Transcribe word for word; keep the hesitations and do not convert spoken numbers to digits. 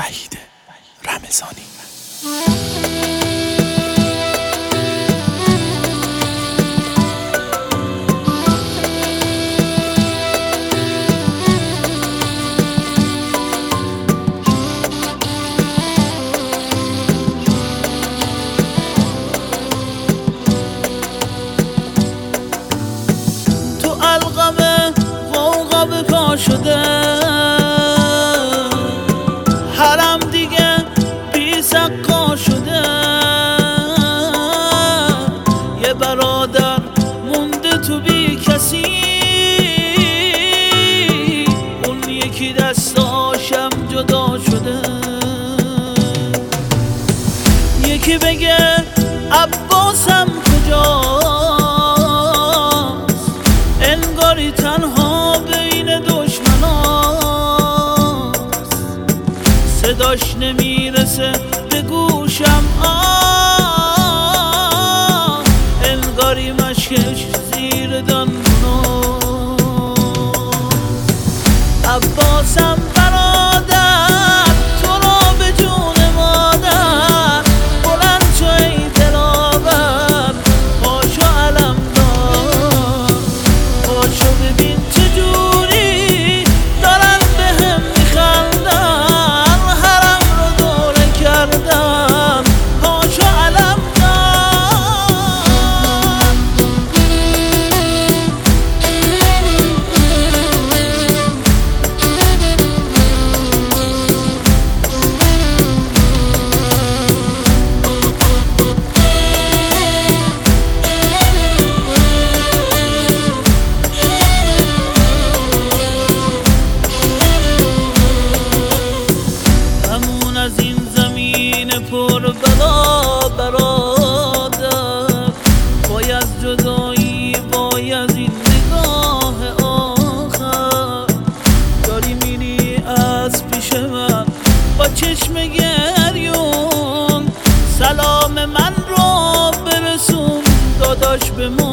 وحید رمضانی. تو القمه غوغا به پا شده، حرم دیگه بی سقا شده. یه برادر مونده تو بی کسی، اون یکی دستاشم جدا شده. یکی بگه عباسم کجاست، انگاری تنها بین دشمناست. صداش نمیرسه به گوشم، آه انگاری مشکش زیر دندوناست. عباسم برادر تو را به جون مادر، بلند شو ای دلاور، پاشو علم دار، پاشو ببین چجوری دارن به هم میخندن، حرم رو دوره کردن، پاشو علم همون از این زمین پر بلا برادر، وای از جدایی، وای از این نگاه آخر. داری میری از پیش من با چشم گریون، سلام من رو برسون داداش به ما.